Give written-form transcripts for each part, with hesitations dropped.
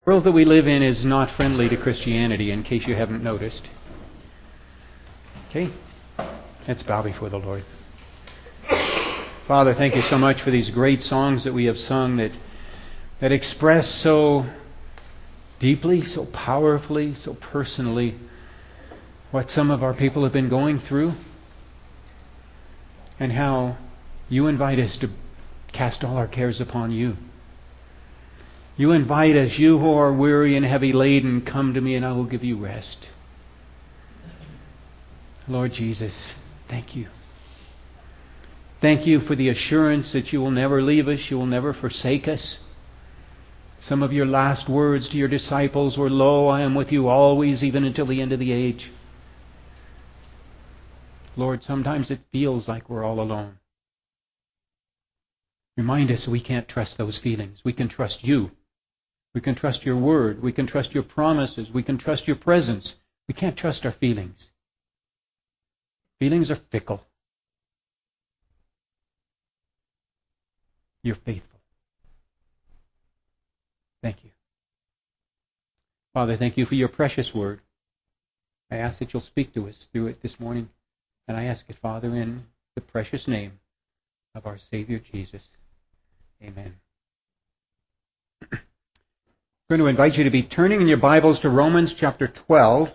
The world that we live in is not friendly to Christianity, in case you haven't noticed. Okay? Let's bow before the Lord. Father, thank you so much for these great songs that we have sung that express so deeply, so powerfully, so personally what some of our people have been going through, and how you invite us to cast all our cares upon you. You invite us, you who are weary and heavy laden, come to me and I will give you rest. Lord Jesus, thank you. Thank you for the assurance that you will never leave us, you will never forsake us. Some of your last words to your disciples were, "Lo, I am with you always, even until the end of the age." Lord, sometimes it feels like we're all alone. Remind us we can't trust those feelings. We can trust you. We can trust your word. We can trust your promises. We can trust your presence. We can't trust our feelings. Feelings are fickle. You're faithful. Thank you. Father, thank you for your precious word. I ask that you'll speak to us through it this morning. And I ask it, Father, in the precious name of our Savior Jesus. Amen. I'm going to invite you to be turning in your Bibles to Romans chapter 12.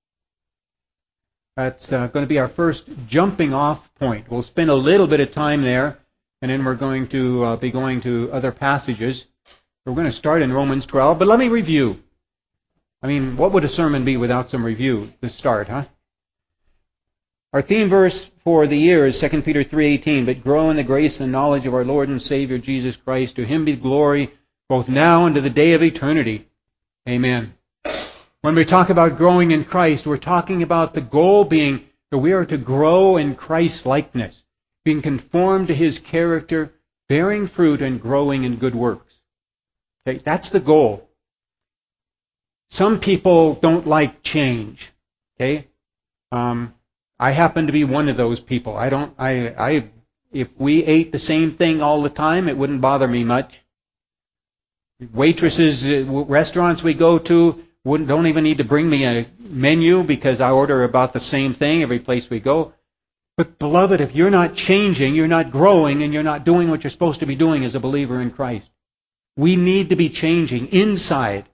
That's going to be our first jumping off point. We'll spend a little bit of time there, and then we're going to be going to other passages. We're going to start in Romans 12, but let me review. What would a sermon be without some review to start, huh? Our theme verse for the year is 2 Peter 3:18, "But grow in the grace and knowledge of our Lord and Savior Jesus Christ. To him be glory both now and to the day of eternity. Amen." When we talk about growing in Christ, we're talking about the goal being that we are to grow in Christ's likeness, being conformed to his character, bearing fruit and growing in good works. Okay, that's the goal. Some people don't like change. Okay? I happen to be one of those people. If we ate the same thing all the time, it wouldn't bother me much. Waitresses, restaurants we go to, don't even need to bring me a menu because I order about the same thing every place we go. But beloved, if you're not changing, you're not growing, and you're not doing what you're supposed to be doing as a believer in Christ. We need to be changing inside.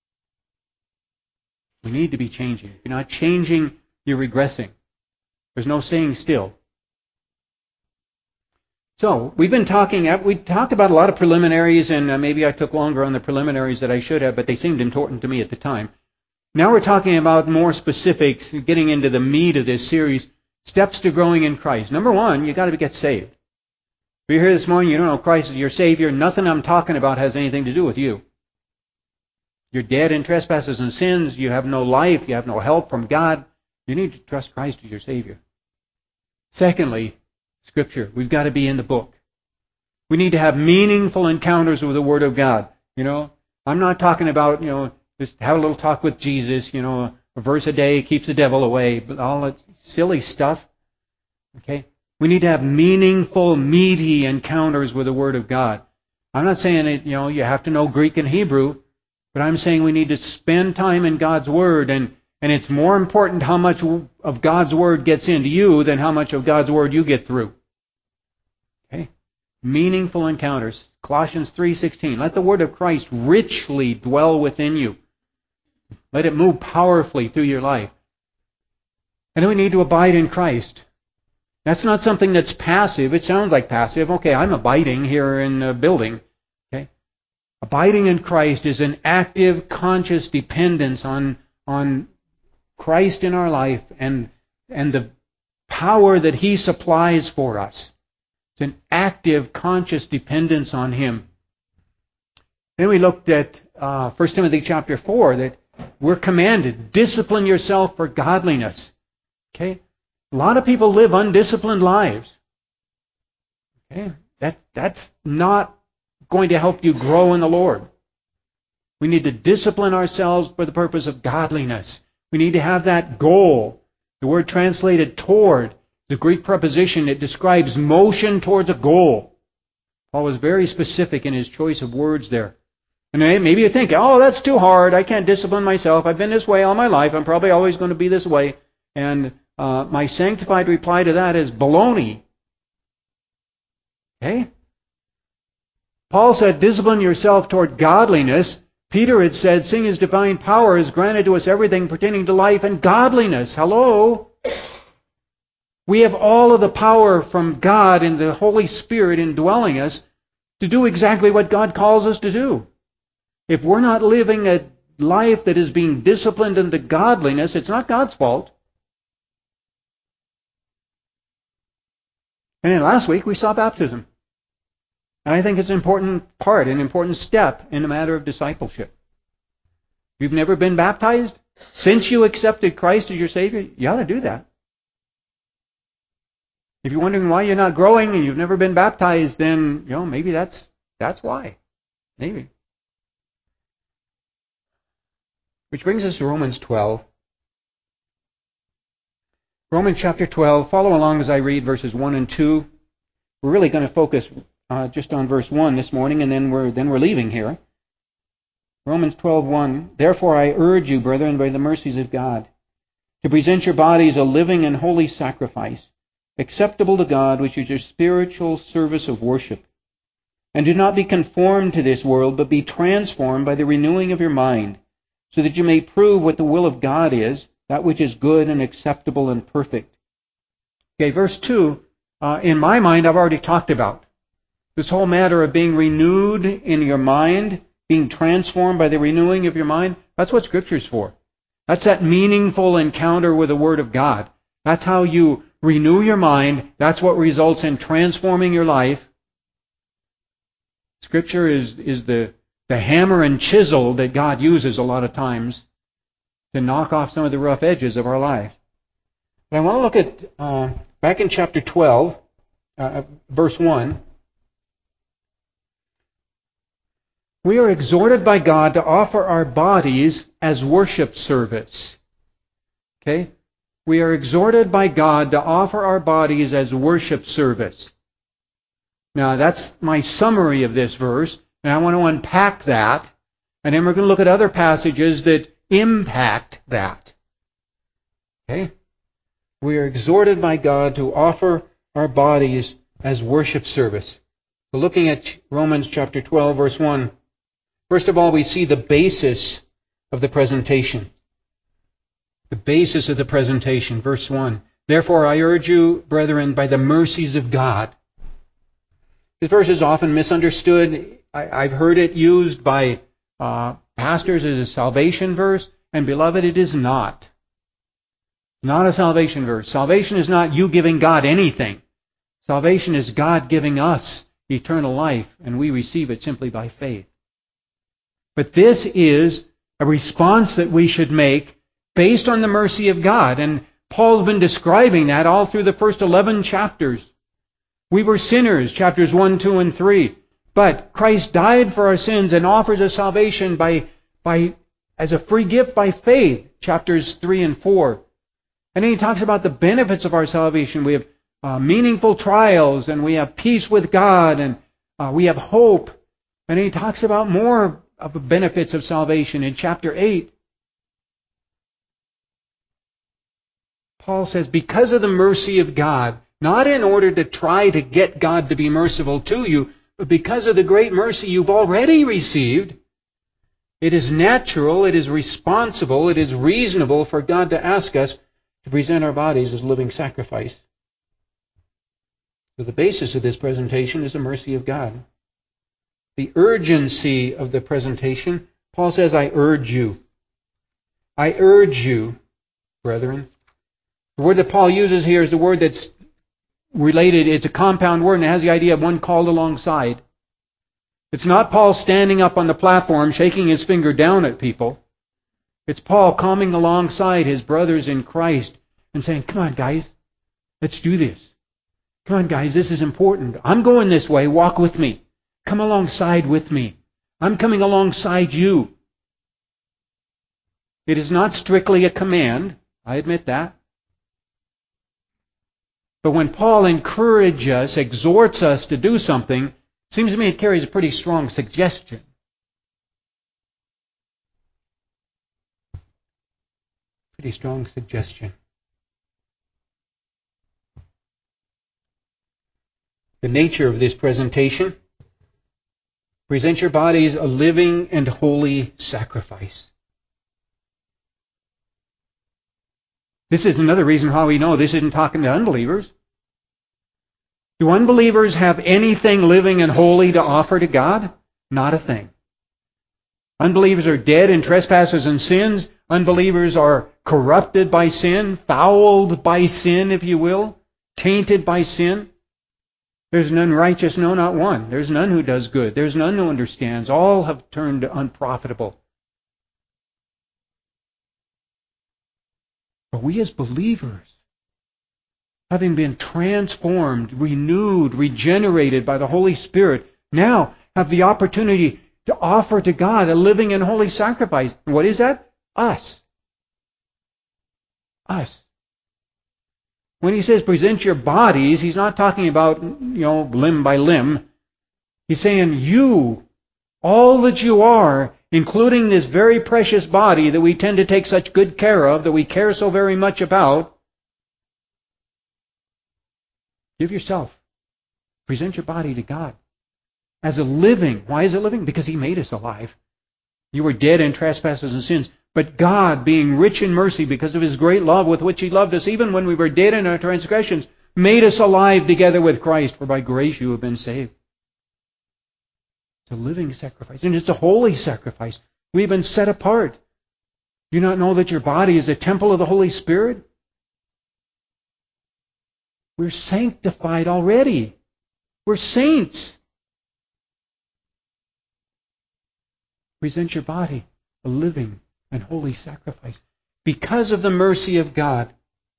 We need to be changing. If you're not changing, you're regressing. There's no staying still. So, we talked about a lot of preliminaries, and maybe I took longer on the preliminaries that I should have, but they seemed important to me at the time. Now we're talking about more specifics, getting into the meat of this series, steps to growing in Christ. Number one, you got to get saved. If you're here this morning, you don't know Christ is your Savior, nothing I'm talking about has anything to do with you. You're dead in trespasses and sins, you have no life, you have no help from God. You need to trust Christ as your Savior. Secondly, Scripture. We've got to be in the book. We need to have meaningful encounters with the Word of God. I'm not talking about, just have a little talk with Jesus, a verse a day keeps the devil away, but all that silly stuff. Okay? We need to have meaningful, meaty encounters with the Word of God. I'm not saying that, you have to know Greek and Hebrew, but I'm saying we need to spend time in God's Word, and it's more important how much of God's Word gets into you than how much of God's Word you get through. Okay? Meaningful encounters. Colossians 3:16. Let the Word of Christ richly dwell within you. Let it move powerfully through your life. And then we need to abide in Christ. That's not something that's passive. It sounds like passive. Okay, I'm abiding here in the building. Okay? Abiding in Christ is an active, conscious dependence on Christ in our life and the power that He supplies for us. It's an active, conscious dependence on Him. Then we looked at 1 Timothy chapter 4, that we're commanded, discipline yourself for godliness. Okay? A lot of people live undisciplined lives. Okay? That's not going to help you grow in the Lord. We need to discipline ourselves for the purpose of godliness. We need to have that goal. The word translated toward, the Greek preposition, it describes motion towards a goal. Paul was very specific in his choice of words there. And maybe you think, oh, that's too hard. I can't discipline myself. I've been this way all my life. I'm probably always going to be this way. And my sanctified reply to that is baloney. Okay? Paul said, discipline yourself toward godliness. Peter had said, seeing His divine power has granted to us everything pertaining to life and godliness. Hello? We have all of the power from God and the Holy Spirit indwelling us to do exactly what God calls us to do. If we're not living a life that is being disciplined into godliness, it's not God's fault. And then last week we saw baptism. And I think it's an important part, an important step in the matter of discipleship. If you've never been baptized, since you accepted Christ as your Savior, you ought to do that. If you're wondering why you're not growing and you've never been baptized, then maybe that's why. Maybe. Which brings us to Romans 12. Romans chapter 12. Follow along as I read verses 1 and 2. We're really going to focus just on verse 1 this morning, and then we're leaving here. Romans 12:1. Therefore I urge you, brethren, by the mercies of God, to present your bodies a living and holy sacrifice, acceptable to God, which is your spiritual service of worship. And do not be conformed to this world, but be transformed by the renewing of your mind, so that you may prove what the will of God is, that which is good and acceptable and perfect. Okay, verse 2, in my mind, I've already talked about. This whole matter of being renewed in your mind, being transformed by the renewing of your mind, that's what Scripture's for. That's that meaningful encounter with the Word of God. That's how you renew your mind. That's what results in transforming your life. Scripture is the hammer and chisel that God uses a lot of times to knock off some of the rough edges of our life. But I want to look at, back in chapter 12, verse 1. We are exhorted by God to offer our bodies as worship service. Okay? We are exhorted by God to offer our bodies as worship service. Now, that's my summary of this verse, and I want to unpack that, and then we're going to look at other passages that impact that. Okay? We are exhorted by God to offer our bodies as worship service. So looking at Romans chapter 12, verse 1, first of all, we see the basis of the presentation. The basis of the presentation, verse 1. Therefore, I urge you, brethren, by the mercies of God. This verse is often misunderstood. I've heard it used by pastors as a salvation verse, and beloved, it is not. It's not a salvation verse. Salvation is not you giving God anything. Salvation is God giving us eternal life, and we receive it simply by faith. But this is a response that we should make based on the mercy of God. And Paul's been describing that all through the first 11 chapters. We were sinners, chapters 1, 2, and 3. But Christ died for our sins and offers us salvation as a free gift by faith, chapters 3 and 4. And then he talks about the benefits of our salvation. We have meaningful trials, and we have peace with God, and we have hope. And then he talks about more of the benefits of salvation in chapter 8. Paul says, because of the mercy of God, not in order to try to get God to be merciful to you, but because of the great mercy you've already received, it is natural, it is responsible, it is reasonable for God to ask us to present our bodies as living sacrifice. So the basis of this presentation is the mercy of God. The urgency of the presentation, Paul says, I urge you. I urge you, brethren. The word that Paul uses here is the word that's related. It's a compound word, and it has the idea of one called alongside. It's not Paul standing up on the platform shaking his finger down at people. It's Paul coming alongside his brothers in Christ and saying, come on, guys, let's do this. Come on, guys, this is important. I'm going this way. Walk with me. Come alongside with me. I'm coming alongside you. It is not strictly a command. I admit that. But when Paul encourages us, exhorts us to do something, it seems to me it carries a pretty strong suggestion. Pretty strong suggestion. The nature of this presentation: present your bodies a living and holy sacrifice. This is another reason why we know this isn't talking to unbelievers. Do unbelievers have anything living and holy to offer to God? Not a thing. Unbelievers are dead in trespasses and sins. Unbelievers are corrupted by sin, fouled by sin, if you will, tainted by sin. There's none righteous, no, not one. There's none who does good. There's none who understands. All have turned unprofitable. But we as believers, having been transformed, renewed, regenerated by the Holy Spirit, now have the opportunity to offer to God a living and holy sacrifice. What is that? Us. Us. When he says present your bodies, he's not talking about, limb by limb. He's saying you, all that you are, including this very precious body that we tend to take such good care of, that we care so very much about, give yourself. Present your body to God as a living. Why is it living? Because He made us alive. You were dead in trespasses and sins. But God, being rich in mercy because of His great love with which He loved us, even when we were dead in our transgressions, made us alive together with Christ. For by grace you have been saved. It's a living sacrifice. And it's a holy sacrifice. We've been set apart. Do you not know that your body is a temple of the Holy Spirit? We're sanctified already. We're saints. Present your body a living and holy sacrifice. Because of the mercy of God,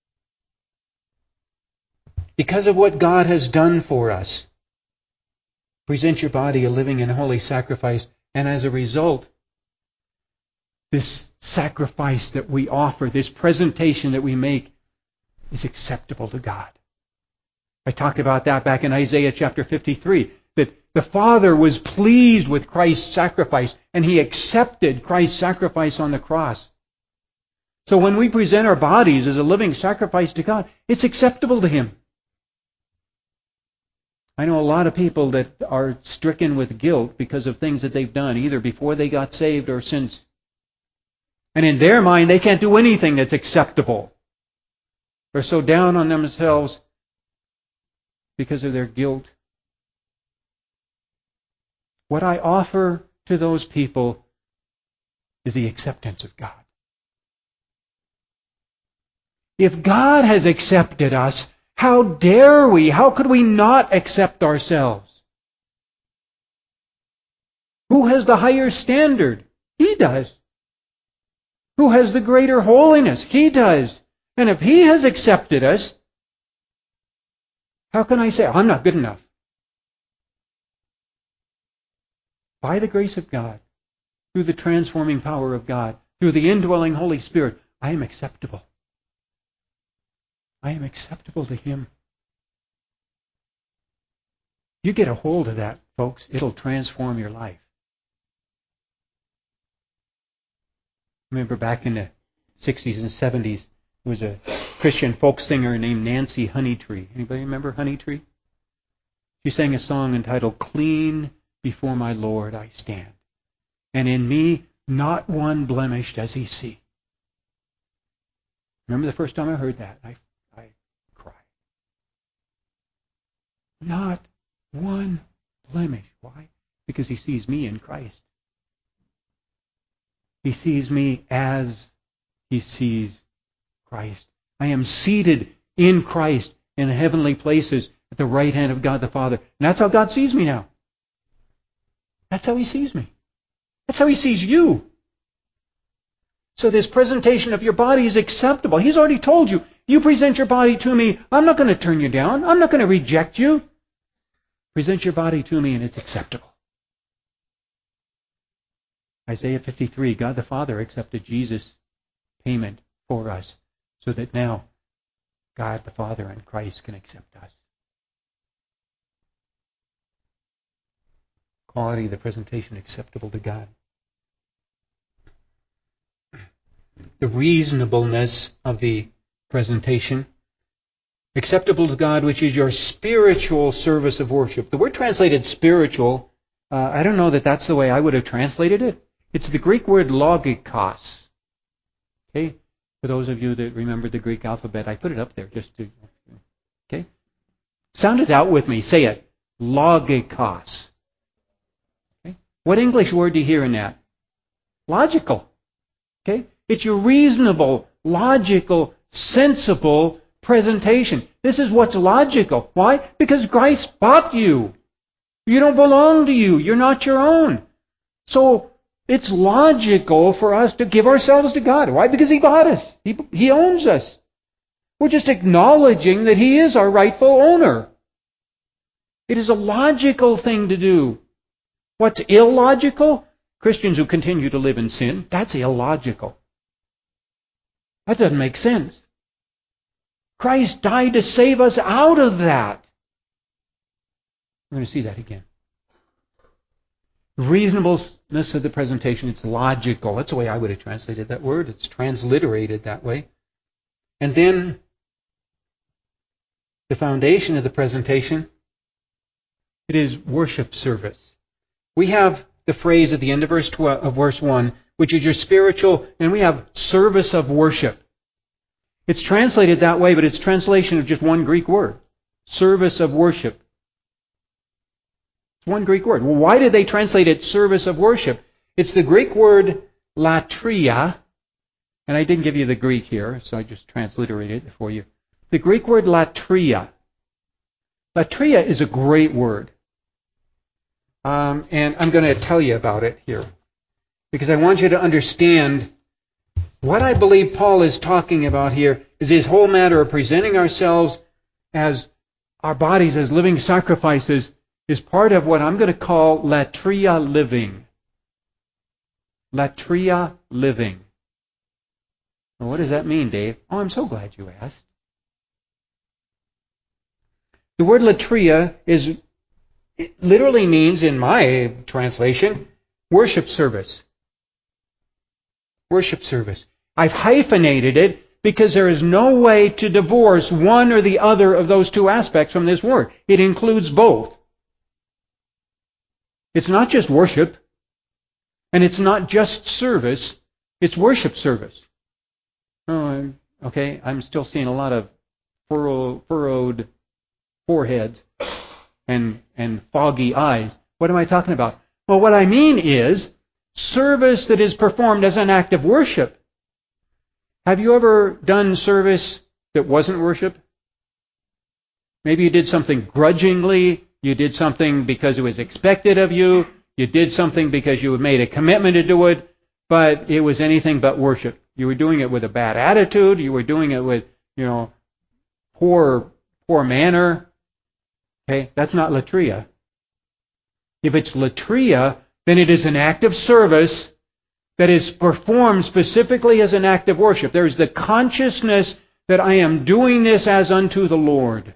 because of what God has done for us, present your body a living and holy sacrifice. And as a result, this sacrifice that we offer, this presentation that we make, is acceptable to God. I talked about that back in Isaiah chapter 53, that the Father was pleased with Christ's sacrifice, and He accepted Christ's sacrifice on the cross. So when we present our bodies as a living sacrifice to God, it's acceptable to Him. I know a lot of people that are stricken with guilt because of things that they've done, either before they got saved or since. And in their mind, they can't do anything that's acceptable. They're so down on themselves because of their guilt. What I offer to those people is the acceptance of God. If God has accepted us, how dare we? How could we not accept ourselves? Who has the higher standard? He does. Who has the greater holiness? He does. And if He has accepted us, how can I say, I'm not good enough? By the grace of God, through the transforming power of God, through the indwelling Holy Spirit, I am acceptable. I am acceptable to Him. You get a hold of that, folks, it'll transform your life. Remember back in the 60s and 70s, there was a Christian folk singer named Nancy Honeytree. Anybody remember Honeytree? She sang a song entitled, "Clean Before My Lord I Stand, and in me not one blemish does He see." Remember the first time I heard that? I cried. Not one blemish. Why? Because He sees me in Christ. He sees me as He sees Christ. I am seated in Christ in the heavenly places at the right hand of God the Father. And that's how God sees me now. That's how He sees me. That's how He sees you. So this presentation of your body is acceptable. He's already told you, you present your body to me, I'm not going to turn you down. I'm not going to reject you. Present your body to me and it's acceptable. Isaiah 53, God the Father accepted Jesus' payment for us so that now God the Father and Christ can accept us. Quality of the presentation acceptable to God. the reasonableness of the presentation. Acceptable to God, which is your spiritual service of worship. The word translated spiritual, I don't know that that's the way I would have translated it. It's the Greek word logikos. Okay? For those of you that remember the Greek alphabet, I put it up there just to... Okay? Sound it out with me. Say it. Logikos. Okay? What English word do you hear in that? Logical. Okay? It's your reasonable, logical, sensible presentation. This is what's logical. Why? Because Christ bought you. You don't belong to you. You're not your own. So it's logical for us to give ourselves to God. Why? Because He bought us. He owns us. We're just acknowledging that He is our rightful owner. It is a logical thing to do. What's illogical? Christians who continue to live in sin. That's illogical. That doesn't make sense. Christ died to save us out of that. We're going to see that again. Reasonableness of the presentation, it's logical. That's the way I would have translated that word. It's transliterated that way. And then the foundation of the presentation, it is worship service. We have the phrase at the end of verse 1, which is your spiritual, and we have service of worship. It's translated that way, but it's translation of just one Greek word. Service of worship. It's one Greek word. Well, why did they translate it service of worship? It's the Greek word latria, and I didn't give you the Greek here, so I just transliterated it for you. The Greek word latria. Latria is a great word. And I'm going to tell you about it here, because I want you to understand what I believe Paul is talking about here is his whole matter of presenting ourselves as our bodies as living sacrifices is part of what I'm going to call latria living. Latria living. Well, what does that mean, Dave? Oh, I'm so glad you asked. The word latria it literally means, in my translation, worship service. Worship service. I've hyphenated it because there is no way to divorce one or the other of those two aspects from this word. It includes both. It's not just worship, and it's not just service, it's worship service. Oh, okay, I'm still seeing a lot of furrowed foreheads and foggy eyes. What am I talking about? Well, what I mean is service that is performed as an act of worship. Have you ever done service that wasn't worship? Maybe you did something grudgingly. You did something because it was expected of you. You did something because you had made a commitment to do it, but it was anything but worship. You were doing it with a bad attitude. You were doing it with, poor manner. Okay, that's not latria. If it's latria, then it is an act of service that is performed specifically as an act of worship. There is the consciousness that I am doing this as unto the Lord.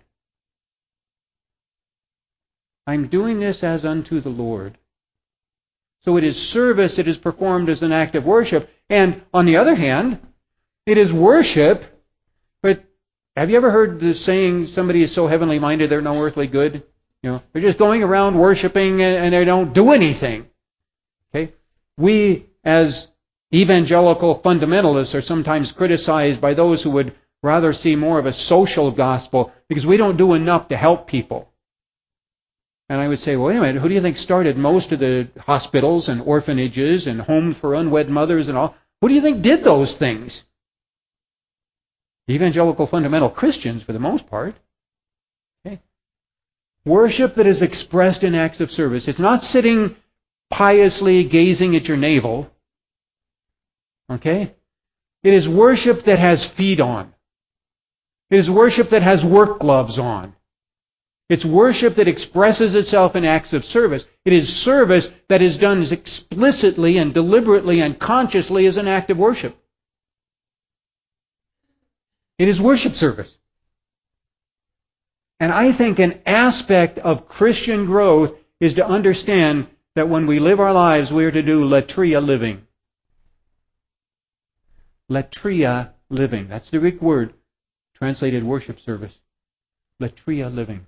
I'm doing this as unto the Lord. So it is service that is performed as an act of worship. And on the other hand, it is worship. But have you ever heard the saying, somebody is so heavenly minded they're no earthly good? They're just going around worshiping and they don't do anything. Okay? We, as evangelical fundamentalists, are sometimes criticized by those who would rather see more of a social gospel because we don't do enough to help people. And I would say, well, wait a minute, who do you think started most of the hospitals and orphanages and homes for unwed mothers and all? Who do you think did those things? Evangelical fundamental Christians, for the most part. Okay. Worship that is expressed in acts of service. It's not sitting piously gazing at your navel. Okay? It is worship that has feet on. It is worship that has work gloves on. It's worship that expresses itself in acts of service. It is service that is done as explicitly and deliberately and consciously as an act of worship. It is worship service. And I think an aspect of Christian growth is to understand that when we live our lives, we are to do latria living. latria living. That's the Greek word, translated worship service. Latria living.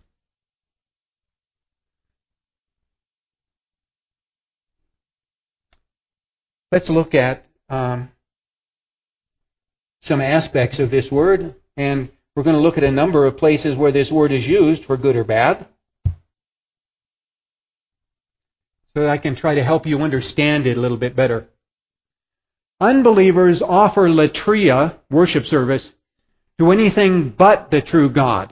Let's look at some aspects of this word, and we're going to look at a number of places where this word is used for good or bad, so that I can try to help you understand it a little bit better. Unbelievers offer latria, worship service, to anything but the true God.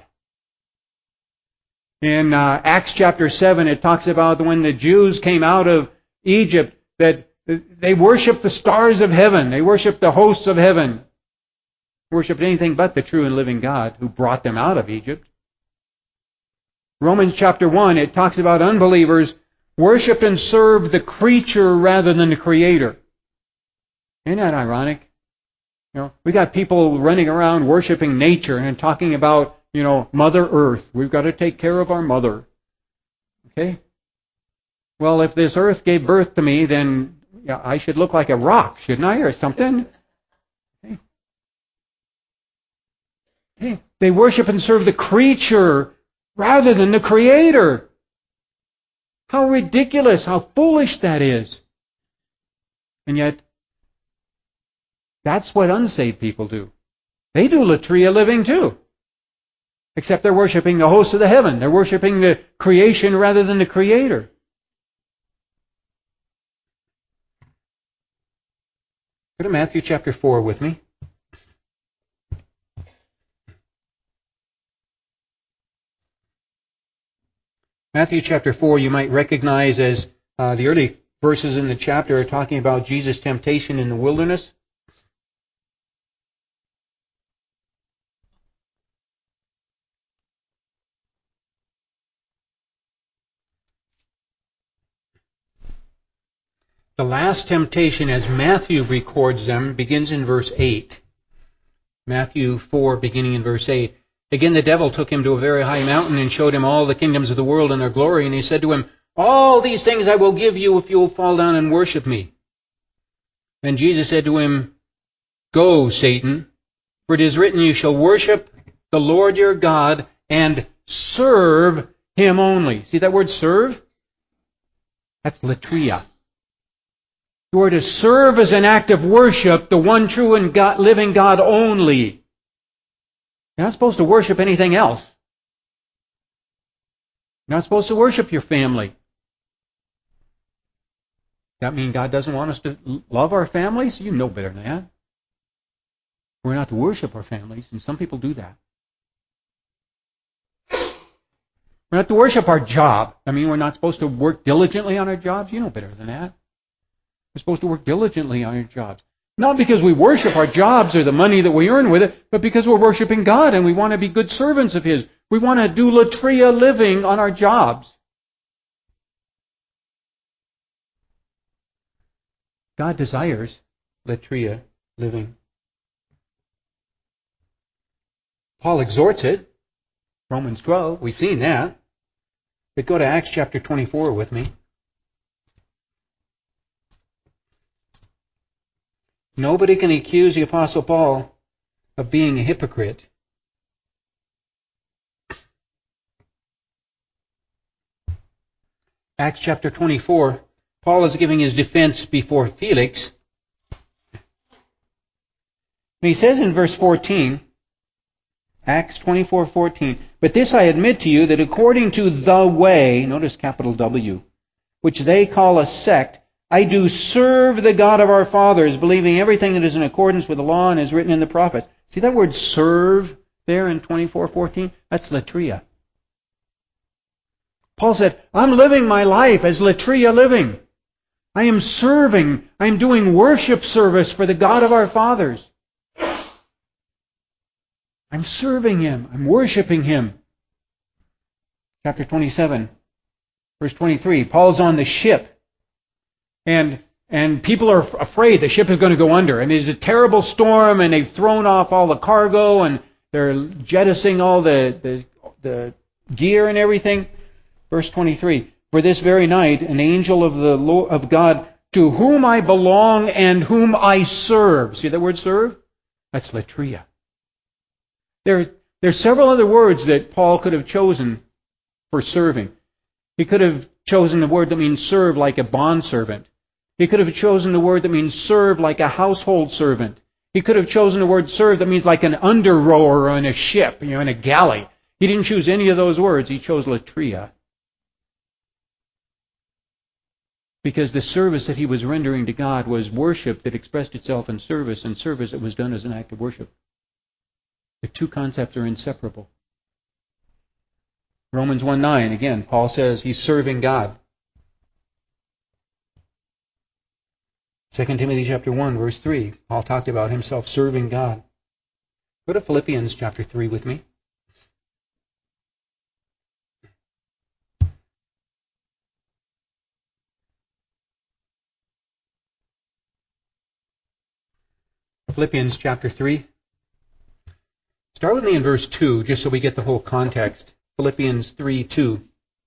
In Acts chapter 7, it talks about when the Jews came out of Egypt, that they worshiped the stars of heaven. They worshiped the hosts of heaven. Worshipped anything but the true and living God who brought them out of Egypt. Romans chapter 1, it talks about unbelievers worshiped and served the creature rather than the Creator. Isn't that ironic? We got people running around worshiping nature and talking about, Mother Earth. We've got to take care of our mother. Okay? Well, if this earth gave birth to me, then I should look like a rock, shouldn't I, or something? Okay. They worship and serve the creature rather than the Creator. How ridiculous, how foolish that is. And yet, that's what unsaved people do. They do latria living too. Except they're worshiping the hosts of the heaven. They're worshiping the creation rather than the Creator. Go to Matthew chapter 4 with me. Matthew chapter 4 you might recognize as the early verses in the chapter are talking about Jesus' temptation in the wilderness. The last temptation, as Matthew records them, begins in verse 8. Matthew 4, beginning in verse 8. Again, the devil took him to a very high mountain and showed him all the kingdoms of the world and their glory. And he said to him, "All these things I will give you if you will fall down and worship me." Then Jesus said to him, "Go, Satan, for it is written, you shall worship the Lord your God and serve him only." See that word serve? That's latria. You are to serve as an act of worship the one true and living God only. You're not supposed to worship anything else. You're not supposed to worship your family. Does that mean God doesn't want us to love our families? You know better than that. We're not to worship our families, and some people do that. We're not to worship our job. I mean, we're not supposed to work diligently on our jobs. You know better than that. We're supposed to work diligently on our jobs. Not because we worship our jobs or the money that we earn with it, but because we're worshiping God and we want to be good servants of His. We want to do latria living on our jobs. God desires latria living. Paul exhorts it. Romans 12, we've seen that. But go to Acts chapter 24 with me. Nobody can accuse the Apostle Paul of being a hypocrite. Acts chapter 24, Paul is giving his defense before Felix. And he says in verse 14, Acts 24:14, "But this I admit to you, that according to the way," notice capital W, "which they call a sect, I do serve the God of our fathers, believing everything that is in accordance with the law and is written in the prophets." See that word serve there in 24:14? That's latria. Paul said, I'm living my life as latria living. I am serving. I am doing worship service for the God of our fathers. I'm serving Him. I'm worshiping Him. Chapter 27, verse 23. Paul's on the ship. And people are afraid the ship is going to go under. And there's a terrible storm, and they've thrown off all the cargo, and they're jettisoning all the gear and everything. Verse 23. "For this very night, an angel of God to whom I belong and whom I serve. See that word serve? That's latria. There's several other words that Paul could have chosen for serving. He could have chosen the word that means serve like a bondservant. He could have chosen the word that means serve like a household servant. He could have chosen the word serve that means like an under-rower on a ship, in a galley. He didn't choose any of those words. He chose latria. Because the service that he was rendering to God was worship that expressed itself in service, and service that was done as an act of worship. The two concepts are inseparable. Romans 1:9, again, Paul says he's serving God. 2 Timothy chapter 1, verse 3, Paul talked about himself serving God. Go to Philippians chapter 3 with me. Philippians chapter 3. Start with me in verse 2, just so we get the whole context. Philippians 3:2.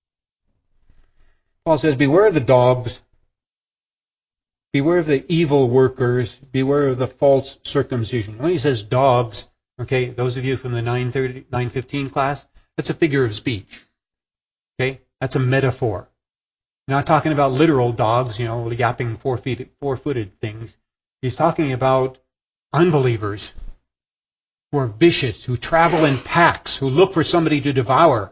Paul says, beware of the dogs, beware of the evil workers, beware of the false circumcision. When he says dogs, okay, those of you from the 9:15 class, that's a figure of speech. Okay, that's a metaphor. Not talking about literal dogs, yapping four-footed things. He's talking about unbelievers who are vicious, who travel in packs, who look for somebody to devour.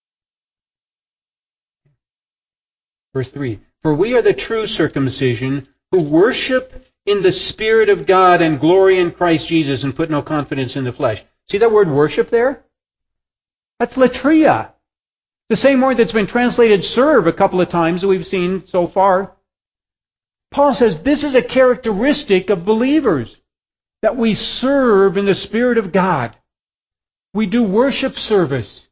Verse 3, for we are the true circumcision who worship in the Spirit of God and glory in Christ Jesus and put no confidence in the flesh. See that word worship there? That's latria. The same word that's been translated serve a couple of times that we've seen so far. Paul says this is a characteristic of believers, that we serve in the Spirit of God. We do worship service.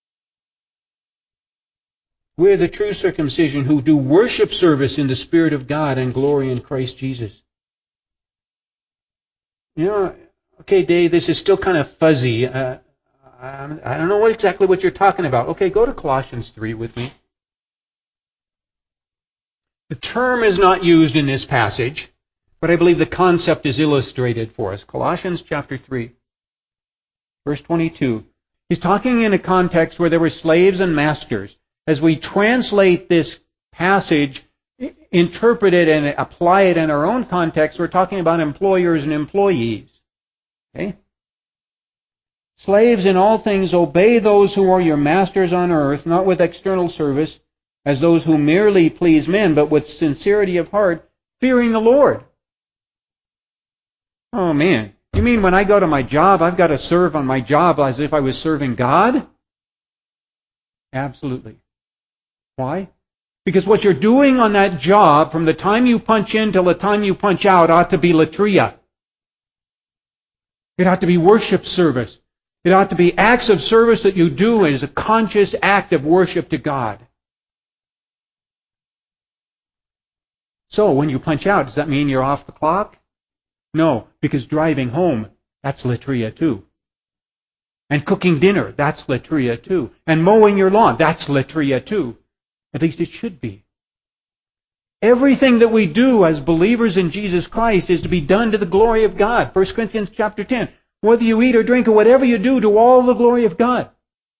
We're the true circumcision who do worship service in the Spirit of God and glory in Christ Jesus. Okay, Dave, this is still kind of fuzzy. I don't know exactly what you're talking about. Okay, go to Colossians 3 with me. The term is not used in this passage, but I believe the concept is illustrated for us. Colossians chapter 3, verse 22. He's talking in a context where there were slaves and masters. As we translate this passage, interpret it and apply it in our own context, we're talking about employers and employees. Okay? Slaves, in all things obey those who are your masters on earth, not with external service, as those who merely please men, but with sincerity of heart, fearing the Lord. Oh man, you mean when I go to my job, I've got to serve on my job as if I was serving God? Absolutely. Why? Because what you're doing on that job, from the time you punch in till the time you punch out, ought to be latria. It ought to be worship service. It ought to be acts of service that you do as a conscious act of worship to God. So when you punch out, does that mean you're off the clock? No, because driving home, that's latria too. And cooking dinner, that's latria too. And mowing your lawn, that's latria too. At least it should be. Everything that we do as believers in Jesus Christ is to be done to the glory of God. 1 Corinthians chapter 10. Whether you eat or drink or whatever you do all the glory of God.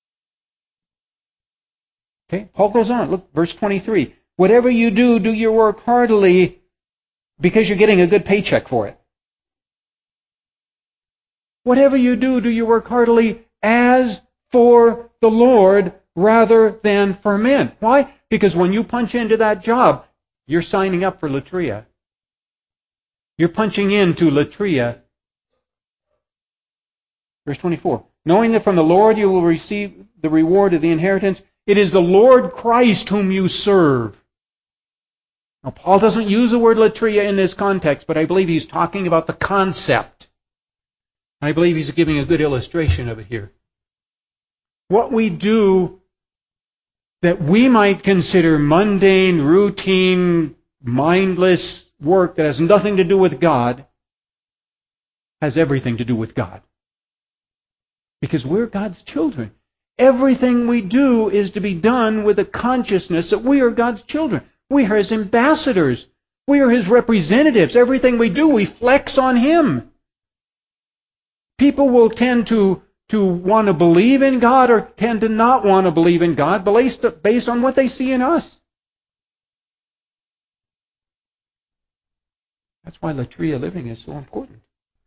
Okay, Paul goes on. Look, verse 23. Whatever you do your work heartily because you're getting a good paycheck for it. Whatever you do your work heartily as for the Lord rather than for men. Why? Because when you punch into that job, you're signing up for latria. You're punching into latria. Verse 24. Knowing that from the Lord you will receive the reward of the inheritance, it is the Lord Christ whom you serve. Now, Paul doesn't use the word latria in this context, but I believe he's talking about the concept. I believe he's giving a good illustration of it here. What we do that we might consider mundane, routine, mindless work that has nothing to do with God has everything to do with God. Because we're God's children. Everything we do is to be done with a consciousness that we are God's children. We are His ambassadors. We are His representatives. Everything we do, we flex on Him. People will tend to want to believe in God or tend to not want to believe in God based on what they see in us. That's why Latria living is so important.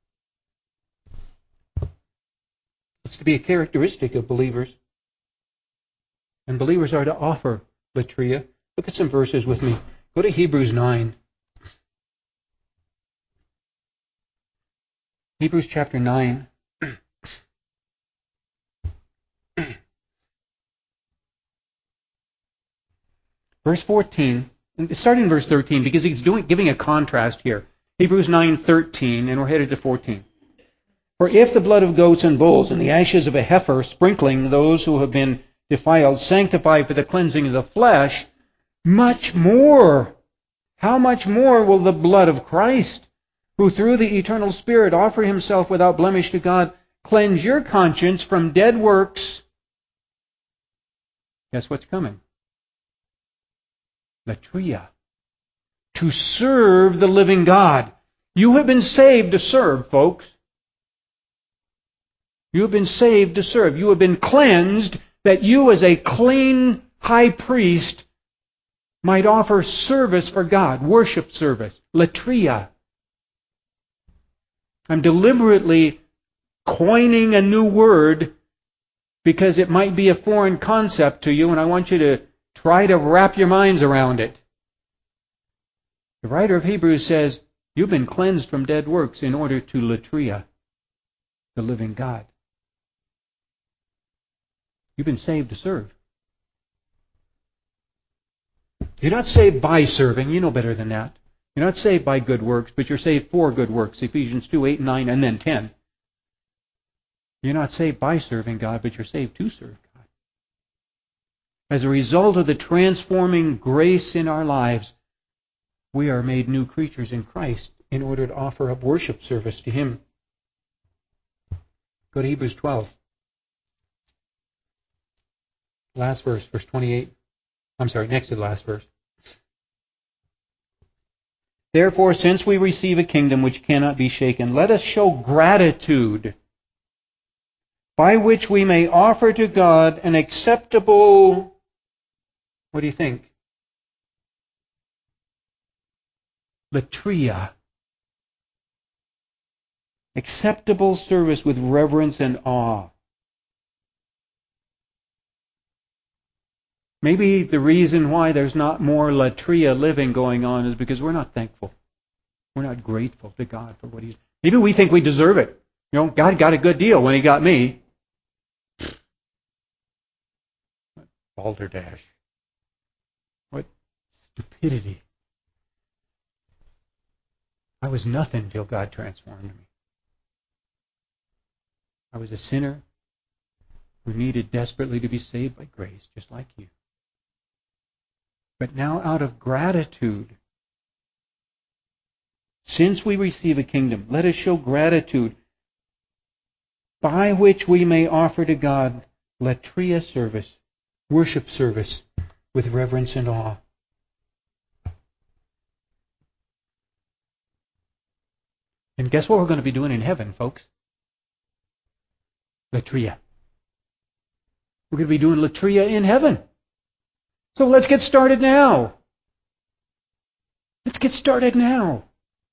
It's to be a characteristic of believers. And believers are to offer Latria. Look at some verses with me. Go to Hebrews 9. Hebrews chapter 9. Verse 14. Starting in verse 13, because he's giving a contrast here. Hebrews 9:13, and we're headed to 14. For if the blood of goats and bulls and the ashes of a heifer, sprinkling those who have been defiled, sanctify for the cleansing of the flesh, much more, how much more will the blood of Christ, who through the eternal Spirit offered Himself without blemish to God, cleanse your conscience from dead works? Guess what's coming? Latria. To serve the living God. You have been saved to serve, folks. You have been saved to serve. You have been cleansed that you as a clean high priest might offer service for God, worship service, latria. I'm deliberately coining a new word because it might be a foreign concept to you, and I want you to try to wrap your minds around it. The writer of Hebrews says, you've been cleansed from dead works in order to latria, the living God. You've been saved to serve. You're not saved by serving. You know better than that. You're not saved by good works, but you're saved for good works. Ephesians 2, 8, 9, and then 10. You're not saved by serving God, but you're saved to serve God. As a result of the transforming grace in our lives, we are made new creatures in Christ in order to offer up worship service to Him. Go to Hebrews 12. Last verse, verse 28. I'm sorry, next to the last verse. Therefore, since we receive a kingdom which cannot be shaken, let us show gratitude, by which we may offer to God an acceptable, what do you think? Latria. Acceptable service with reverence and awe. Maybe the reason why there's not more latria living going on is because we're not thankful. We're not grateful to God for what He's... Maybe we think we deserve it. You know, God got a good deal when He got me. Balderdash. What stupidity. I was nothing till God transformed me. I was a sinner who needed desperately to be saved by grace, just like you. But now out of gratitude, since we receive a kingdom, let us show gratitude by which we may offer to God latria service, worship service with reverence and awe. And guess what we're going to be doing in heaven, folks? Latria. We're going to be doing latria in heaven. So let's get started now. Let's get started now.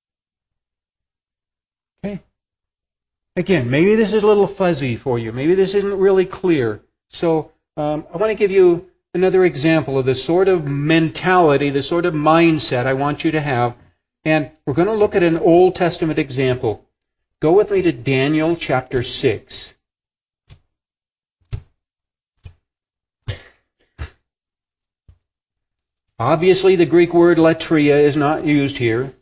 Okay? Again, maybe this is a little fuzzy for you. Maybe this isn't really clear. So I want to give you another example of the sort of mentality, the sort of mindset I want you to have. And we're going to look at an Old Testament example. Go with me to Daniel chapter 6. Obviously, the Greek word latria is not used here.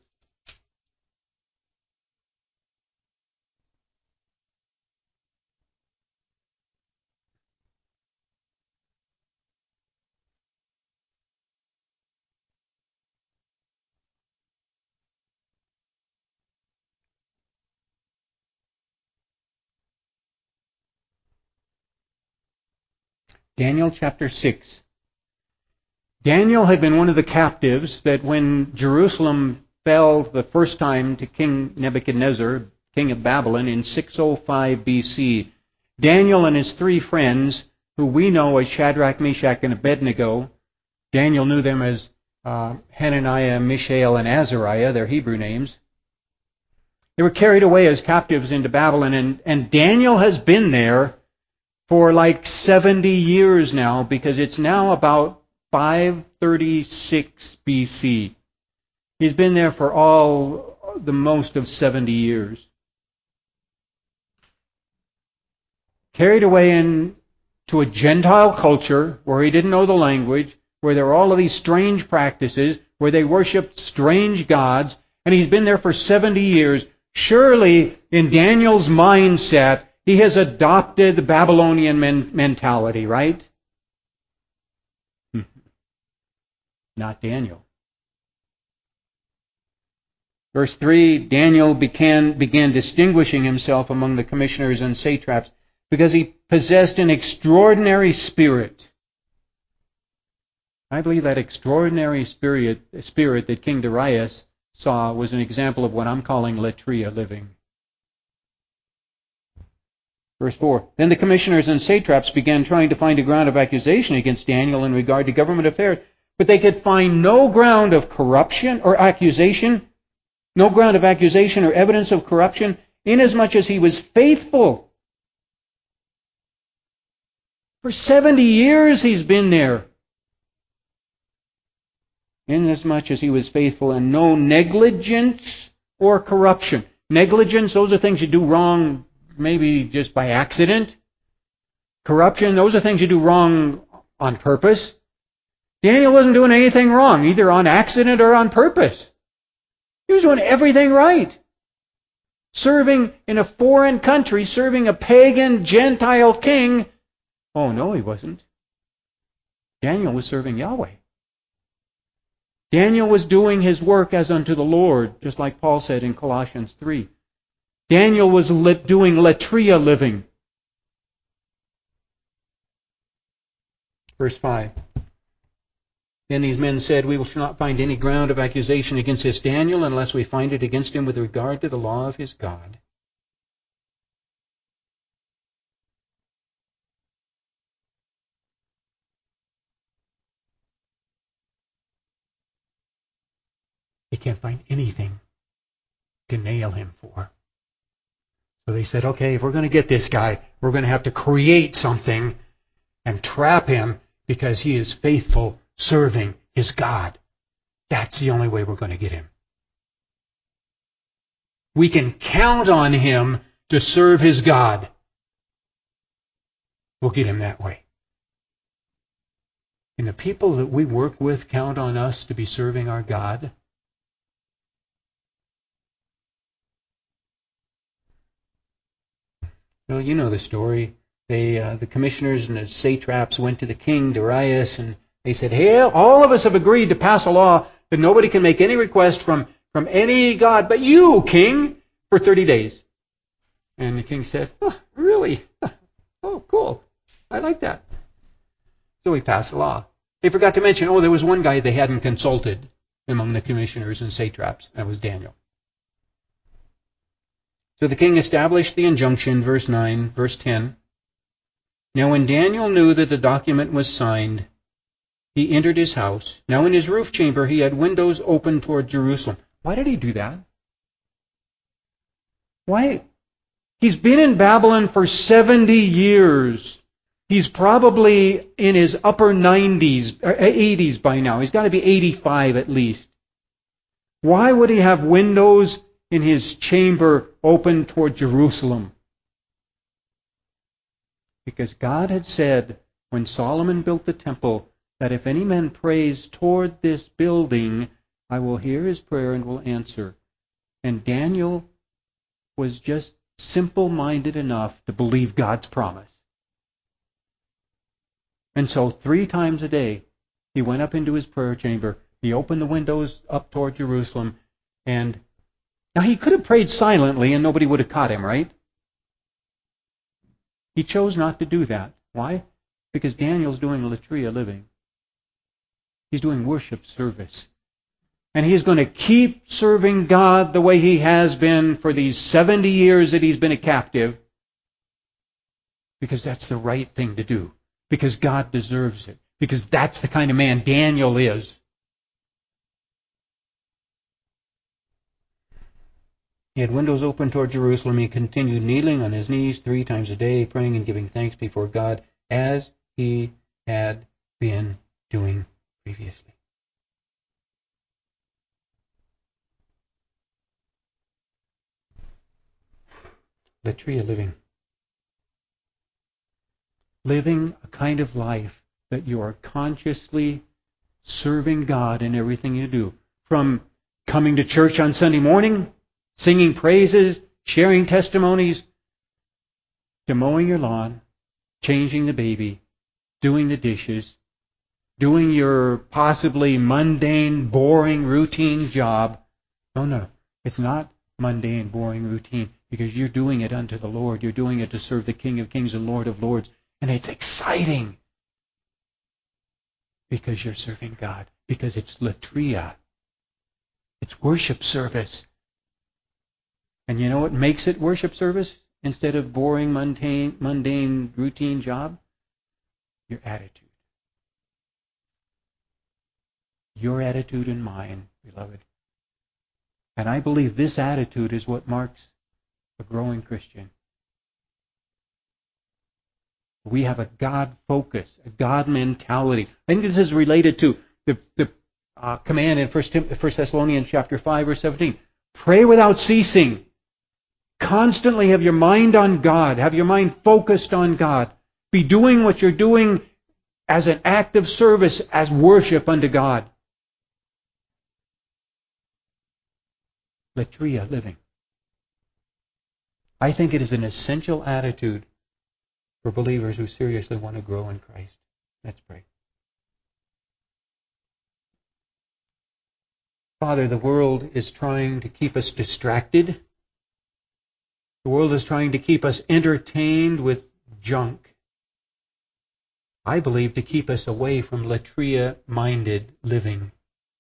Daniel chapter 6. Daniel had been one of the captives that when Jerusalem fell the first time to King Nebuchadnezzar, king of Babylon, in 605 BC, Daniel and his three friends, who we know as Shadrach, Meshach, and Abednego, Daniel knew them as Hananiah, Mishael, and Azariah, their Hebrew names. They were carried away as captives into Babylon, and Daniel has been there for like 70 years now, because it's now about 536 BC. He's been there for the most of 70 years. Carried away into a Gentile culture where he didn't know the language, where there were all of these strange practices, where they worshipped strange gods, and he's been there for 70 years. Surely, in Daniel's mindset, he has adopted the Babylonian mentality, right? Not Daniel. Verse 3, Daniel began distinguishing himself among the commissioners and satraps because he possessed an extraordinary spirit. I believe that extraordinary spirit that King Darius saw was an example of what I'm calling latria living. Verse 4, then the commissioners and satraps began trying to find a ground of accusation against Daniel in regard to government affairs, but they could find no ground of corruption or accusation, no ground of accusation or evidence of corruption, inasmuch as he was faithful. For 70 years he's been there. Inasmuch as he was faithful, and no negligence or corruption. Negligence, those are things you do wrong maybe just by accident. Corruption, those are things you do wrong on purpose. Daniel wasn't doing anything wrong, either on accident or on purpose. He was doing everything right. Serving in a foreign country, serving a pagan Gentile king. Oh, no, he wasn't. Daniel was serving Yahweh. Daniel was doing his work as unto the Lord, just like Paul said in Colossians 3. Daniel was doing latria living. Verse 5. Then these men said, we shall not find any ground of accusation against this Daniel unless we find it against him with regard to the law of his God. They can't find anything to nail him for. So they said, okay, if we're going to get this guy, we're going to have to create something and trap him because he is faithful serving his God. That's the only way we're going to get him. We can count on him to serve his God. We'll get him that way. And the people that we work with count on us to be serving our God. Well, you know the story. The commissioners and the satraps went to the king, Darius, and they said, hey, all of us have agreed to pass a law that nobody can make any request from any god but you, king, for 30 days. And the king said, oh, really? Oh, cool. I like that. So he passed the law. They forgot to mention, there was one guy they hadn't consulted among the commissioners and satraps. That was Daniel. So the king established the injunction, verse 9, verse 10. Now when Daniel knew that the document was signed, he entered his house. Now in his roof chamber he had windows open toward Jerusalem. Why did he do that? Why? He's been in Babylon for 70 years. He's probably in his upper 90s, or 80s by now. He's got to be 85 at least. Why would he have windows in his chamber open toward Jerusalem? Because God had said, when Solomon built the temple, that if any man prays toward this building, I will hear his prayer and will answer. And Daniel was just simple-minded enough to believe God's promise. And so 3 times a day, he went up into his prayer chamber. He opened the windows up toward Jerusalem. And now he could have prayed silently and nobody would have caught him, right? He chose not to do that. Why? Because Daniel's doing latria living. He's doing worship service. And he's going to keep serving God the way he has been for these 70 years that he's been a captive, because that's the right thing to do, because God deserves it, because that's the kind of man Daniel is. He had windows open toward Jerusalem. He continued kneeling on his knees 3 times a day, praying and giving thanks before God, as he had been doing previously. Latria living. Living a kind of life that you are consciously serving God in everything you do. From coming to church on Sunday morning, singing praises, sharing testimonies, to mowing your lawn, changing the baby, doing the dishes, doing your possibly mundane, boring, routine job. No. It's not mundane, boring, routine, because you're doing it unto the Lord. You're doing it to serve the King of Kings and Lord of Lords. And it's exciting because you're serving God, because it's latria. It's worship service. And you know what makes it worship service instead of boring, mundane, routine job? Your attitude. Your attitude and mine, beloved. And I believe this attitude is what marks a growing Christian. We have a God focus, a God mentality. I think this is related to the command in 1 Thessalonians chapter 5, verse 17. Pray without ceasing. Constantly have your mind on God. Have your mind focused on God. Be doing what you're doing as an act of service, as worship unto God. Latria living. I think it is an essential attitude for believers who seriously want to grow in Christ. Let's pray. Father, the world is trying to keep us distracted. The world is trying to keep us entertained with junk. I believe to keep us away from latria-minded living.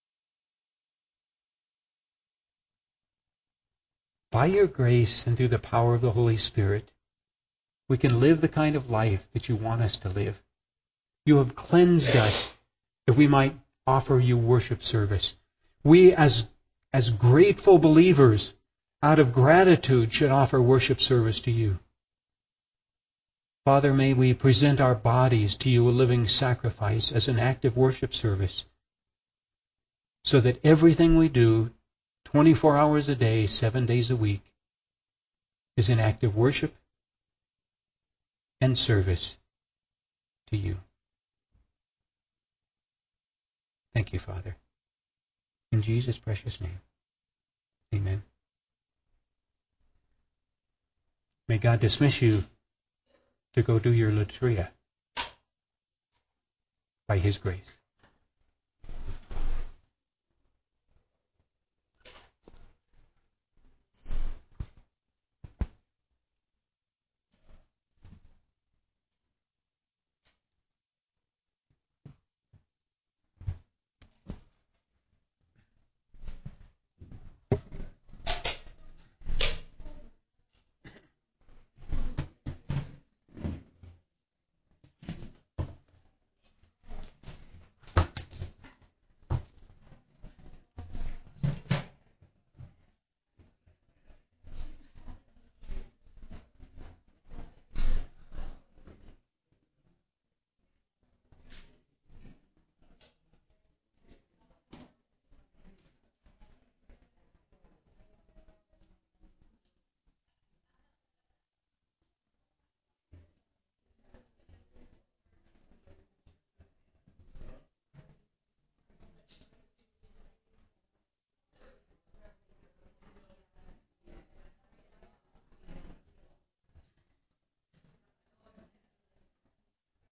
By your grace and through the power of the Holy Spirit, we can live the kind of life that you want us to live. You have cleansed us that we might offer you worship service. We, as grateful believers, out of gratitude, should offer worship service to you. Father, may we present our bodies to you a living sacrifice as an act of worship service, so that everything we do, 24 hours a day, 7 days a week, is an act of worship and service to you. Thank you, Father. In Jesus' precious name, amen. May God dismiss you to go do your latria by His grace.